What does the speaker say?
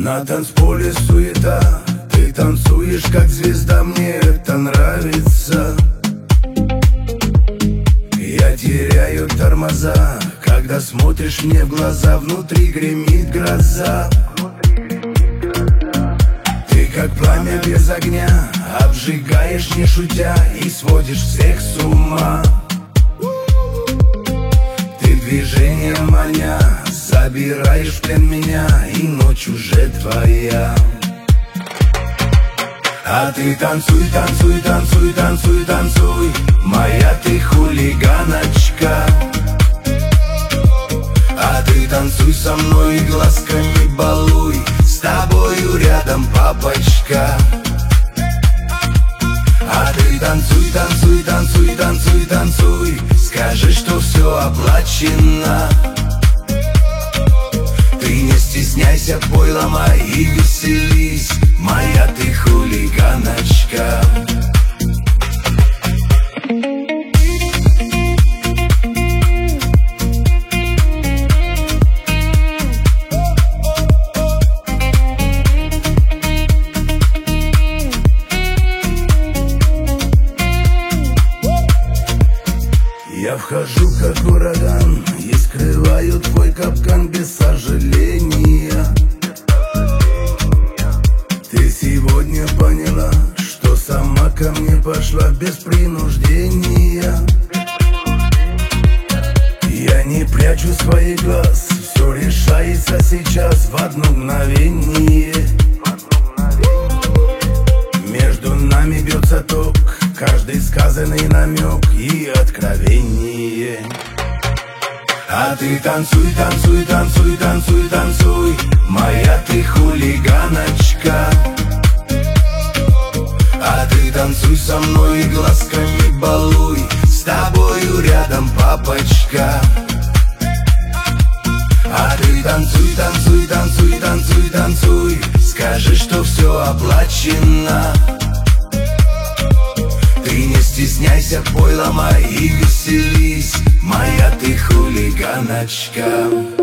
На танцполе суета, ты танцуешь как звезда, мне это нравится. Я теряю тормоза, когда смотришь мне в глаза, внутри гремит гроза. Ты как пламя без огня, обжигаешь не шутя и сводишь всех с ума. Ты движением маня забираешь в плен меня, и ночь уже твоя. А ты танцуй, танцуй, танцуй, танцуй, танцуй, моя ты хулиганочка. А ты танцуй со мной и глазками балуй, с тобою рядом папочка. А ты танцуй, танцуй, танцуй, танцуй, танцуй, скажи, что все оплачено. Ты не стесняйся, пой, ломай и веселись, моя ты хулиганочка. Я вхожу как ураган и скрываю твой капкан без сожаления. Ты сегодня поняла, что сама ко мне пошла без принуждения. Я не прячу своих глаз, все решается сейчас в одно мгновение. Между нами бьется ток, каждый сказанный намек и откровение. А ты танцуй, танцуй, танцуй, танцуй, танцуй, моя ты хулиганочка. А ты танцуй со мной и глазками балуй, с тобою рядом папочка. А ты танцуй, танцуй, танцуй, танцуй, танцуй, скажи, что все оплачено. Ты не стесняйся, пой, ломай и веселись, моя ты хулиганочка.